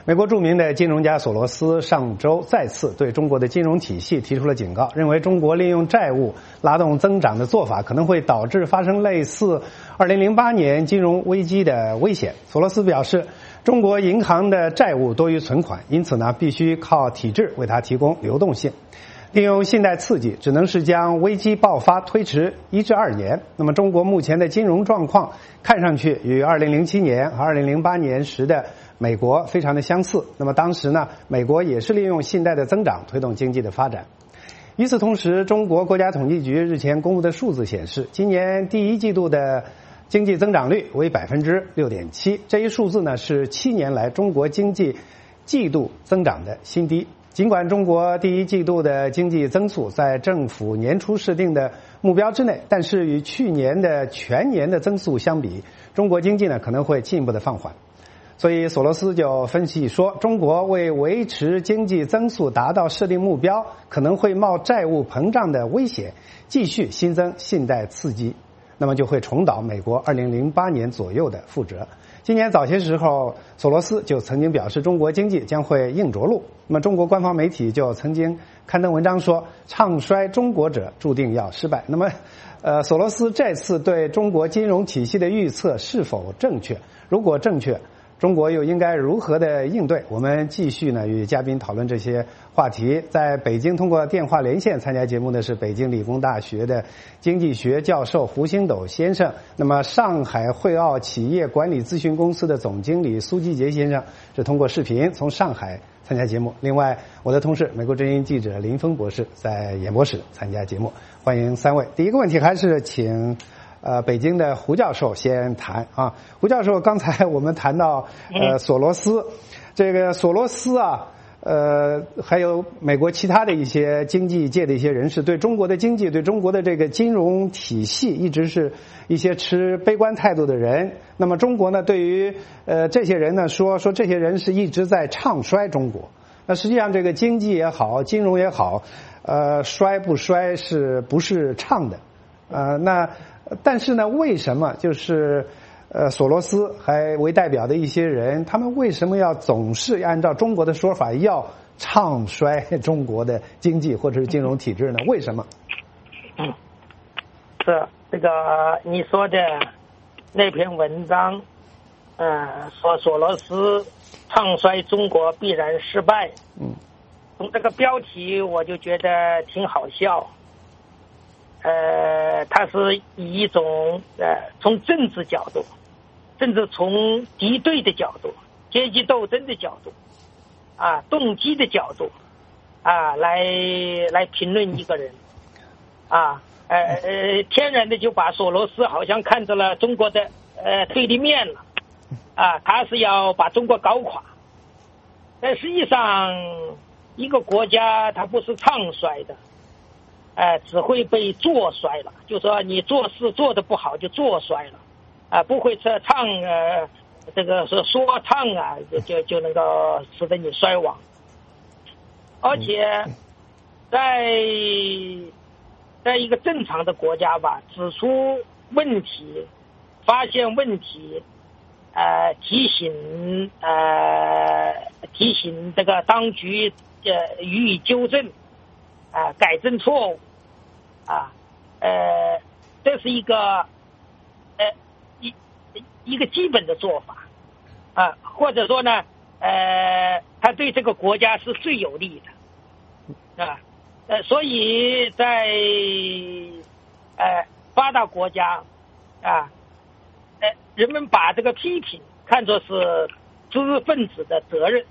美国著名的金融家索罗斯上周再次对中国的金融体系提出了警告，认为中国利用债务拉动增长的做法可能会导致发生类似2008年金融危机的危险。索罗斯表示，中国银行的债务多于存款，因此呢，必须靠体制为它提供流动性。利用信贷刺激只能是将危机爆发推迟1至2年。那么中国目前的金融状况看上去与2007年和2008年时的美国非常的相似。那么当时呢，美国也是利用信贷的增长推动经济的发展。与此同时，中国国家统计局日前公布的数字显示，今年第一季度的经济增长率为 6.7%， 这一数字呢是7年来中国经济季度增长的新低。尽管中国第一季度的经济增速在政府年初设定的目标之内，但是与去年的全年的增速相比，中国经济呢可能会进一步的放缓。所以索罗斯就分析说，中国为维持经济增速达到设定目标，可能会冒债务膨胀的危险，继续新增信贷刺激，那么就会重蹈美国2008年左右的覆辙。今年早些时候，索罗斯就曾经表示中国经济将会硬着陆。那么中国官方媒体就曾经刊登文章说，唱衰中国者注定要失败。那么索罗斯这次对中国金融体系的预测是否正确？如果正确，中国又应该如何的应对？我们继续呢与嘉宾讨论这些话题。在北京通过电话连线参加节目的是北京理工大学的经济学教授胡星斗先生，那么上海汇奥企业管理咨询公司的总经理苏基杰先生是通过视频从上海参加节目。另外，我的同事美国之音记者林峰博士在演播室参加节目。欢迎三位。第一个问题还是请北京的胡教授先谈啊。胡教授，刚才我们谈到索罗斯，这个索罗斯啊，还有美国其他的一些经济界的一些人士，对中国的经济、对中国的这个金融体系，一直是一些持悲观态度的人。那么中国呢，对于这些人呢，说这些人是一直在唱衰中国。那实际上这个经济也好，金融也好，衰不衰是不是唱的？但是呢，为什么就是索罗斯还为代表的一些人，他们为什么要总是按照中国的说法要唱衰中国的经济或者是金融体制呢？为什么？ 是这个你说的那篇文章，说索罗斯唱衰中国必然失败。从这个标题我就觉得挺好笑。它是以一种从政治角度，甚至从敌对的角度、阶级斗争的角度、动机的角度来评论一个人天然的就把索罗斯好像看着了中国的对立面了他是要把中国搞垮。但实际上一个国家它不是唱衰的，只会被做衰了，就说你做事做得不好就做衰了，不会说唱这个说唱就能够使得你衰亡。而且在一个正常的国家吧，指出问题、发现问题，提醒这个当局予以纠正，改正错误。这是一个基本的做法或者说呢他对这个国家是最有利的所以在发达国家人们把这个批评看作是知识分子的责任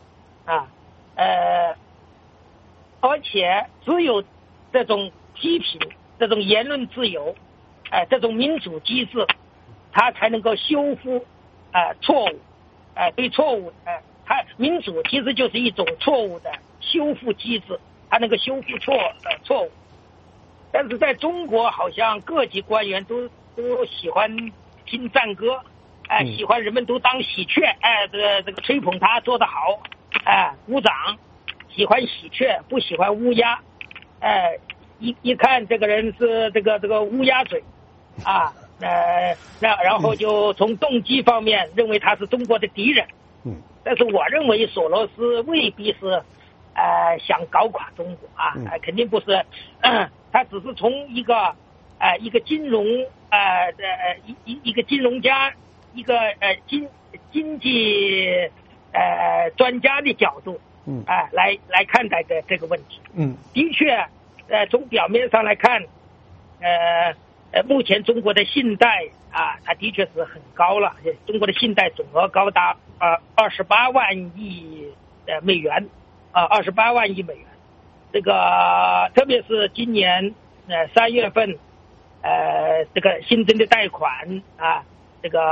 而且只有这种批评、这种言论自由，这种民主机制，它才能够修复错误，对错误，它民主其实就是一种错误的修复机制，它能够修复错误。但是在中国，好像各级官员都喜欢听赞歌，喜欢人们都当喜鹊，这个吹捧他做得好，鼓掌，喜欢喜鹊，不喜欢乌鸦，一看这个人是这个乌鸦嘴然后就从动机方面认为他是中国的敌人但是我认为索罗斯未必是想搞垮中国啊，肯定不是，他只是从一个金融一个金融家，一个经济专家的角度来看待这个问题。的确，从表面上来看，目前中国的信贷它的确是很高了，中国的信贷总额高达28万亿美元，28万亿美元。这个特别是今年3月份，这个新增的贷款这个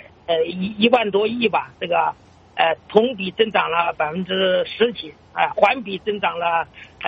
1万多亿吧，这个同比增长了10%几环比增长了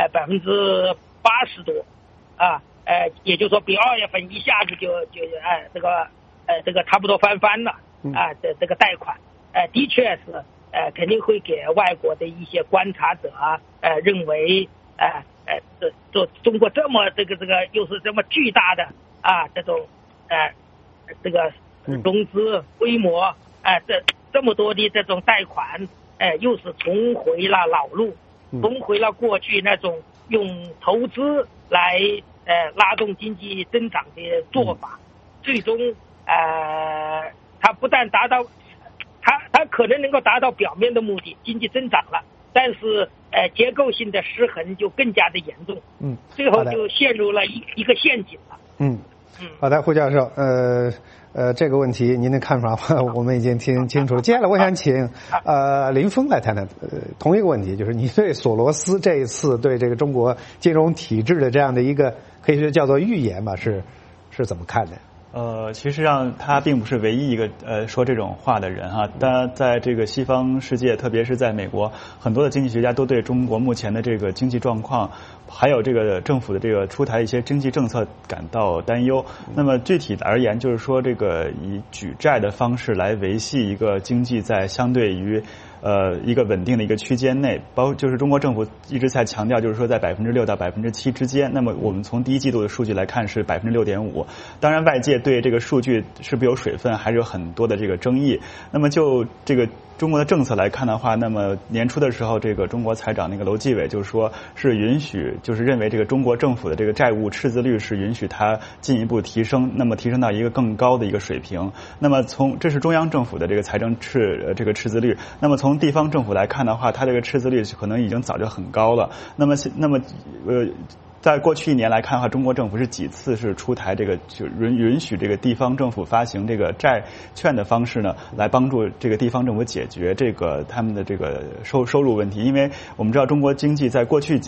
80%多也就是说比2月份一下子就这个差不多翻了这个贷款的确是肯定会给外国的一些观察者认为中国这么这个又是这么巨大的这种这个融资规模这么多的这种贷款又是重回了老路，重回了过去那种用投资来拉动经济增长的做法，最终它不但达到它可能能够达到表面的目的，经济增长了，但是结构性的失衡就更加的严重，最后就陷入了一个陷阱了。 好的，胡教授，这个问题您的看法我们已经听清楚了。接下来我想请林峰来谈谈同一个问题，就是你对索罗斯这一次对这个中国金融体制的这样的一个可以说叫做预言吧，是怎么看的？ 其实上他并不是唯一一个说这种话的人哈。当然，在这个西方世界，特别是在美国，很多的经济学家都对中国目前的这个经济状况，还有这个政府的这个出台一些经济政策感到担忧。那么具体而言，就是说这个以举债的方式来维系一个经济在相对于一个稳定的一个区间内，就是中国政府一直在强调，就是说在6%到7%之间。那么我们从第一季度的数据来看是6.5%。当然，外界对这个数据是不是有水分，还是有很多的这个争议。那么就这个中国的政策来看的话，那么年初的时候，这个中国财长那个楼继伟就是说是允许，就是认为这个中国政府的这个债务赤字率是允许它进一步提升，那么提升到一个更高的一个水平。那么这是中央政府的这个财政这个赤字率。那么从地方政府来看的话，它这个赤字率可能已经早就很高了。那么在过去1年来看的话，中国政府是几次是出台这个就允许这个地方政府发行这个债券的方式呢，来帮助这个地方政府解决这个他们的这个收入问题。因为我们知道中国经济在过去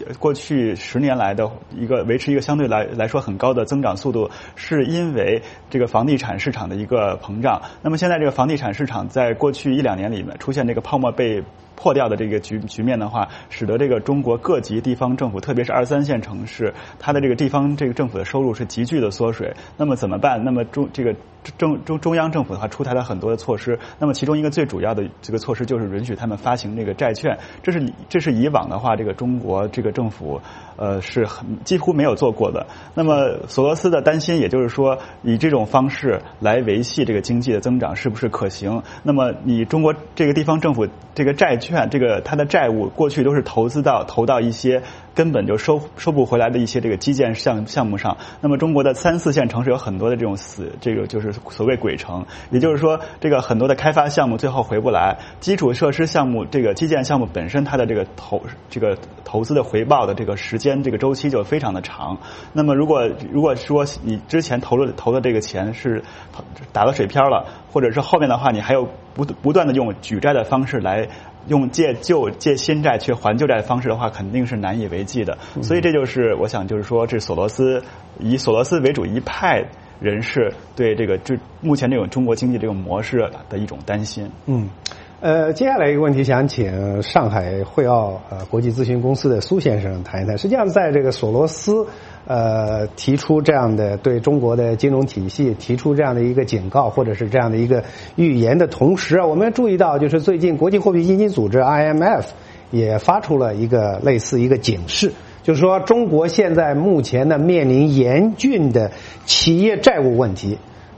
10年来的维持一个相对来说很高的增长速度，是因为这个房地产市场的一个膨胀。那么现在这个房地产市场在过去1-2年里面出现这个泡沫被破掉的这个局面的话，使得这个中国各级地方政府，特别是2、3线城市，它的这个地方这个政府的收入是急剧的缩水。那么怎么办？那么中央政府的话出台了很多的措施，那么其中一个最主要的这个措施就是允许他们发行这个债券。这是以往的话，这个中国这个政府是几乎没有做过的。那么索罗斯的担心，也就是说以这种方式来维系这个经济的增长是不是可行？那么你中国这个地方政府这个债券，这个它的债务过去都是投到一些根本就收不回来的一些这个基建项目上。那么中国的3、4线城市有很多的这种这个就是所谓鬼城，也就是说这个很多的开发项目最后回不来，基础设施项目这个基建项目本身它的这个投资的回报的这个时间这个周期就非常的长。那么如果说你之前投的这个钱是打了水漂了，或者是后面的话你还有不断的用举债的方式来用借新债去还旧债的方式的话，肯定是难以为继的。所以这就是我想就是说，这以索罗斯为主一派人士对这目前这种中国经济这种模式的一种担心。 接下来一个问题，想请上海汇奥国际咨询公司的苏先生谈一谈。实际上，在这个索罗斯提出这样的对中国的金融体系提出这样的一个警告，或者是这样的一个预言的同时我们注意到，就是最近国际货币基金组织 IMF 也发出了一个类似一个警示，就是说中国现在目前呢面临严峻的企业债务问题。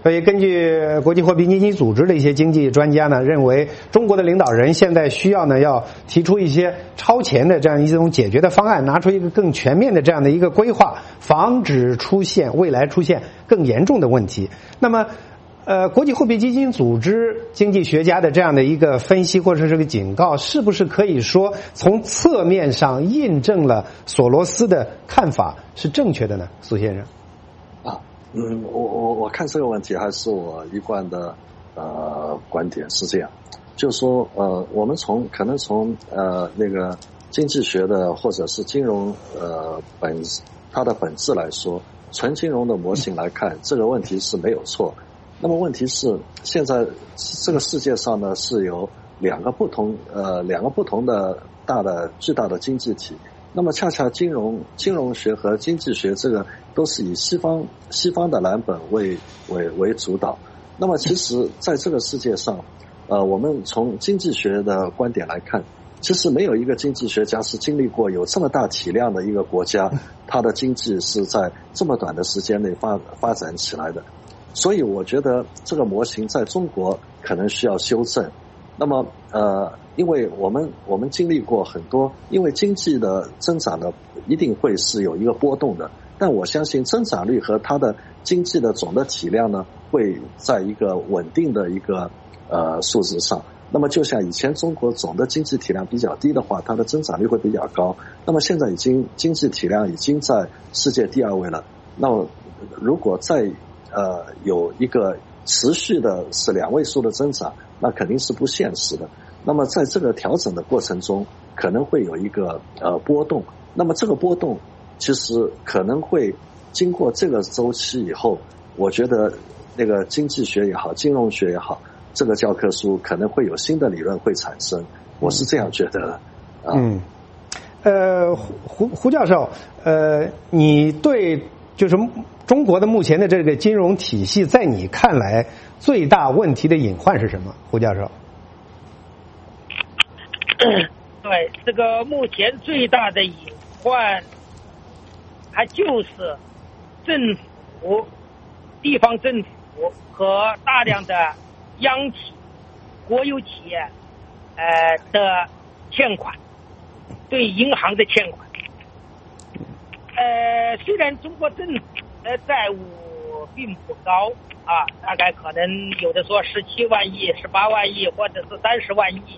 所以根据国际货币基金组织的一些经济专家呢，认为中国的领导人现在需要呢要提出一些超前的这样一种解决的方案，拿出一个更全面的这样的一个规划，防止未来出现更严重的问题。那么国际货币基金组织经济学家的这样的一个分析或者是个警告，是不是可以说从侧面上印证了索罗斯的看法是正确的呢？苏先生。 我看这个问题还是我一贯的观点是这样，就是说我们可能从那个经济学的或者是金融它的本质来说，纯金融的模型来看，这个问题是没有错。那么问题是现在这个世界上呢是有两个不同的巨大的经济体。那么恰恰金融学和经济学这个都是以西方的蓝本为主导。那么其实在这个世界上我们从经济学的观点来看，其实没有一个经济学家是经历过有这么大体量的一个国家，它的经济是在这么短的时间内发展起来的。所以我觉得这个模型在中国可能需要修正。那么因为我们经历过很多，因为经济的增长呢一定会是有一个波动的，但我相信增长率和它的经济的总的体量呢会在一个稳定的一个数字上。那么就像以前中国总的经济体量比较低的话，它的增长率会比较高。那么现在经济体量已经在世界第2位了，那么如果再有一个持续的是2位数的增长，那肯定是不现实的。那么在这个调整的过程中，可能会有一个波动。那么这个波动其实可能会经过这个周期以后，我觉得那个经济学也好，金融学也好，这个教科书可能会有新的理论会产生。我是这样觉得的。胡教授，你对就是中国的目前的这个金融体系，在你看来最大问题的隐患是什么？胡教授。 对，这个目前最大的隐患，它就是政府、地方政府和大量的央企、国有企业的欠款，对银行的欠款。虽然中国政府的债务并不高大概可能有的说17万亿、18万亿或者是30万亿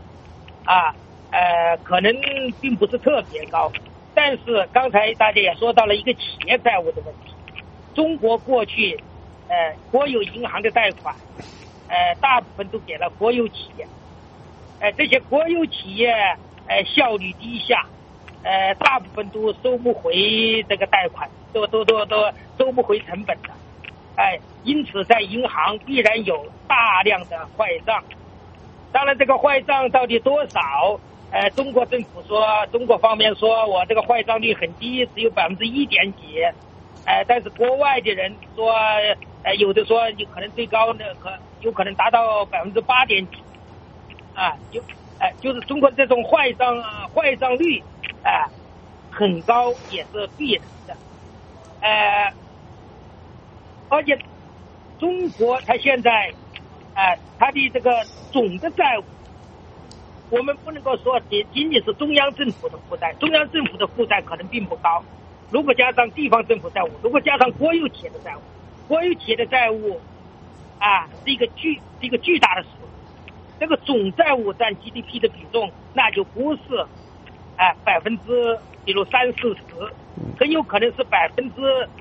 可能并不是特别高，但是刚才大家也说到了一个企业债务的问题。中国过去国有银行的贷款大部分都给了国有企业，这些国有企业效率低下，大部分都收不回这个贷款，都收不回成本的，因此在银行必然有大量的坏账。当然这个坏账到底多少，中国政府说，中国方面说我这个坏账率很低，只有1%点几，但是国外的人说，有的说你可能最高呢，有可能达到8%点几，就是中国这种坏账率很高也是必然的，而且中国它现在它的这个总的债务，我们不能够说仅仅是中央政府的负债，中央政府的负债可能并不高，如果加上地方政府债务，如果加上国有企业的债务，国有企业的债务是一个巨大的数字，这个总债务占 GDP 的比重那就不是比如30-40%，很有可能是200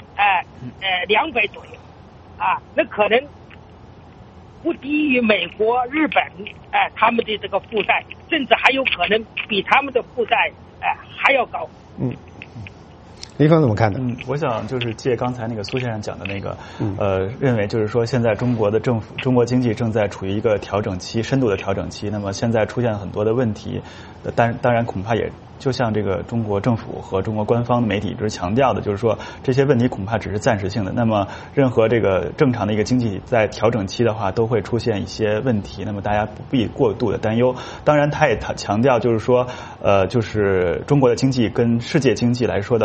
左右那可能不低于美国、日本他们的这个负债，甚至还有可能比他们的负债还要高。 李峰怎么看的？ 我想就是借刚才那个苏先生讲的那个，认为就是说现在中国的政府、中国经济正在处于一个调整期，深度的调整期。那么现在出现很多的问题，当然恐怕也就像这个中国政府和中国官方的媒体一直强调的，就是说这些问题恐怕只是暂时性的。那么任何这个正常的一个经济在调整期的话，都会出现一些问题。那么大家不必过度的担忧。当然，他也强调就是说，就是中国的经济跟世界经济来说的话，会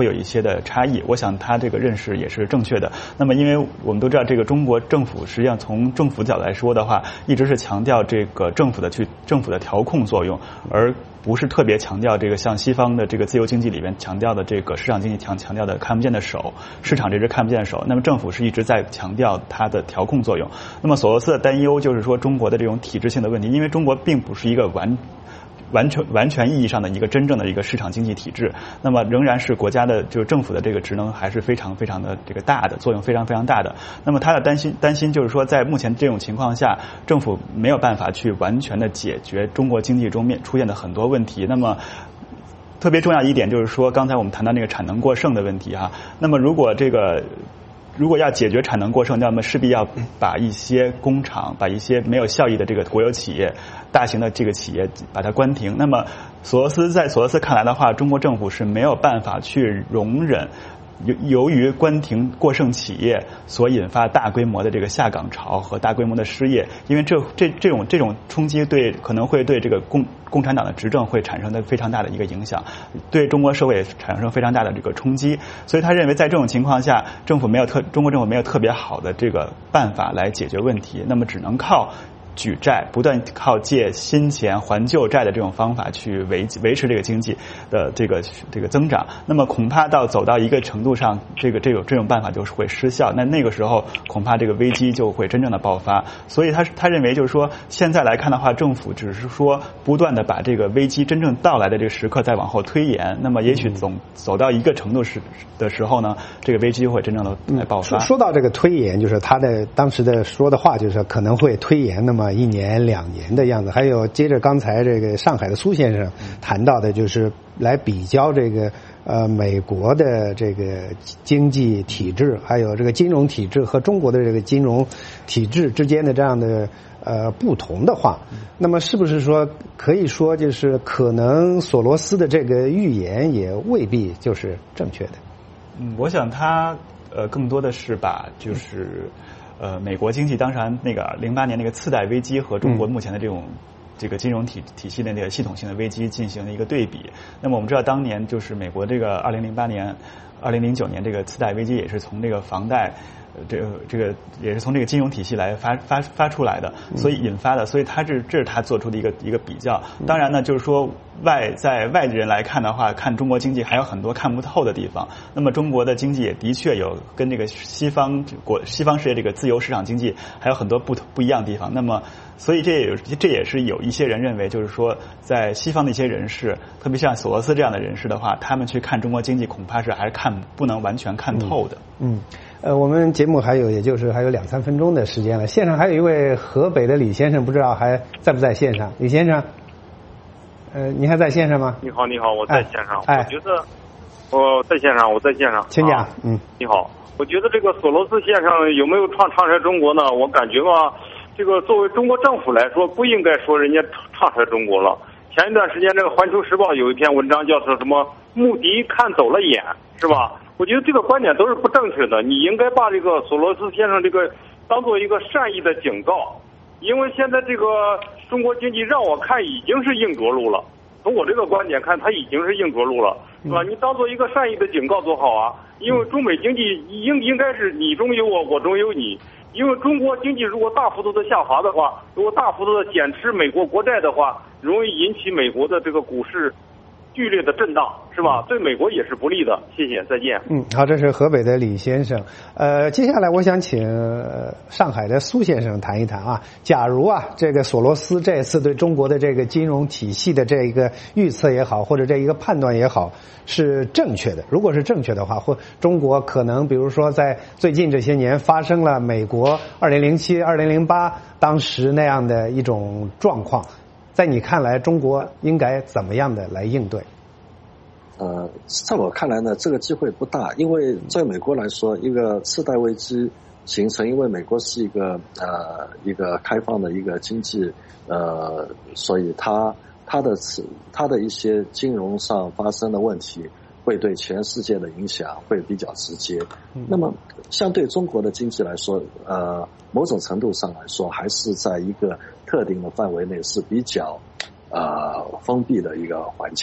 会有一些的差异。我想他这个认识也是正确的。那么因为我们都知道，这个中国政府实际上从政府角度来说的话，一直是强调这个政府的调控作用，而不是特别强调这个像西方的这个自由经济里面强调的这个市场经济强调的看不见的手，市场这只看不见的手。那么政府是一直在强调它的调控作用。那么索罗斯的担忧就是说中国的这种体制性的问题，因为中国并不是一个完全意义上的一个真正的一个市场经济体制，那么仍然是国家的就是政府的这个职能还是非常的这个大的，作用非常大的。那么他的担心就是说，在目前这种情况下，政府没有办法去完全的解决中国经济中出现的很多问题。那么特别重要一点就是说，刚才我们谈到那个产能过剩的问题哈，那么如果要解决产能过剩，那么势必要把一些工厂、把一些没有效益的这个国有企业、大型的这个企业把它关停。那么在索罗斯看来的话，中国政府是没有办法去容忍由于关停过剩企业所引发大规模的这个下岗潮和大规模的失业，因为这种冲击可能会对这个共产党的执政会产生的非常大的一个影响，对中国社会产生非常大的这个冲击。所以他认为在这种情况下，中国政府没有特别好的这个办法来解决问题，那么只能靠举债，不断靠借新钱还旧债的这种方法去维持这个经济的这个增长。那么恐怕走到一个程度上，这种办法就是会失效。那个时候恐怕这个危机就会真正的爆发。所以他认为就是说，现在来看的话，政府只是说不断的把这个危机真正到来的这个时刻再往后推延。那么也许走到一个程度的时候呢，这个危机就会真正的来爆发。 说到这个推延，就是他的当时的说的话，就是可能会推延那么1年2年的样子。还有接着刚才这个上海的苏先生谈到的，就是来比较这个美国的这个经济体制，还有这个金融体制和中国的这个金融体制之间的这样的不同的话，那么是不是说可以说就是可能索罗斯的这个预言也未必就是正确的？ 我想他更多的是把就是美国经济当然那个08年那个次贷危机和中国目前的这个金融体系的那个系统性的危机进行了一个对比。那么我们知道当年就是美国这个2008年、2009年这个次贷危机也是从这个房贷这个也是从这个金融体系来发出来的，所以引发的，所以这是他做出的一个比较。当然呢，就是说在外地人来看的话，看中国经济还有很多看不透的地方。那么中国的经济也的确有跟这个西方世界这个自由市场经济还有很多不一样的地方。那么所以这也是有一些人认为，就是说在西方的一些人士，特别像索罗斯这样的人士的话，他们去看中国经济恐怕是还是不能完全看透的。 我们节目还有2-3分钟的时间了。线上还有一位河北的李先生，不知道还在不在线上？李先生，你还在线上吗？ 你好，我在线上。我觉得我在线上。 请讲。 你好，我觉得这个索罗斯先生有没有唱衰中国呢？我感觉吧，这个作为中国政府来说，不应该说人家唱衰中国了。前一段时间，这个《环球时报》有一篇文章，叫做什么“穆迪看走了眼”，是吧？我觉得这个观点都是不正确的。你应该把这个索罗斯先生这个当做一个善意的警告，因为现在这个中国经济让我看已经是硬着陆了。从我这个观点看，它已经是硬着陆了，是吧？你当做一个善意的警告多好啊！因为中美经济应该是你中有我，我中有你。因为中国经济如果大幅度的下滑的话，如果大幅度的减持美国国债的话，容易引起美国的这个股市剧烈的震荡，是吧？对美国也是不利的。谢谢，再见。 好，这是河北的李先生。接下来我想请上海的苏先生谈一谈啊。假如这个索罗斯这次对中国的这个金融体系的这一个预测也好，或者这一个判断也好，是正确的。如果是正确的话，或中国可能比如说在最近这些年发生了美国2007、2008当时那样的一种状况。在你看来，中国应该怎么样的来应对？ 在我看来呢，这个机会不大，因为在美国来说，一个次贷危机形成，因为美国是一个开放的一个经济，所以它的一些金融上发生的问题，会对全世界的影响会比较直接。那么，相对中国的经济来说，某种程度上来说，还是在一个特定的范围内是比较封闭的一个环境。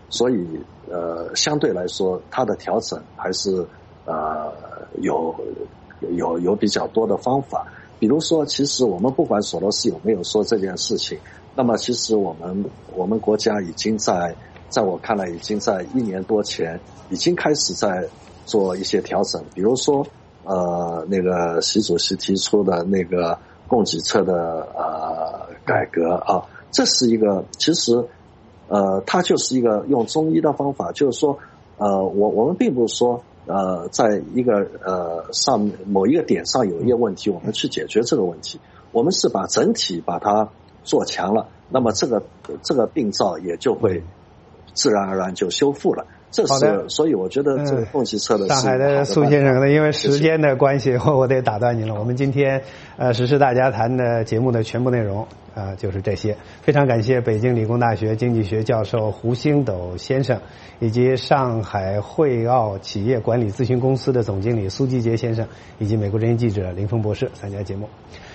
所以相对来说它的调整还是有比较多的方法。比如说，其实我们不管索罗斯有没有说这件事情，那么其实我们国家已经在我看来已经在1年多前已经开始在做一些调整。比如说那个习主席提出的那个供给侧的改革啊，这是一个其实它就是一个用中医的方法，就是说我们并不是说在一个上某一个点上有一个问题，我们去解决这个问题，我们是把整体把它做强了，那么这个病灶也就会自然而然就修复了。这是所以我觉得这个供给侧的上海的苏先生呢，因为时间的关系，我得打断您了。我们今天时事大家谈的节目的全部内容就是这些。非常感谢北京理工大学经济学教授胡星斗先生，以及上海汇奥企业管理咨询公司的总经理苏基杰先生，以及美国之音记者林峰博士参加节目。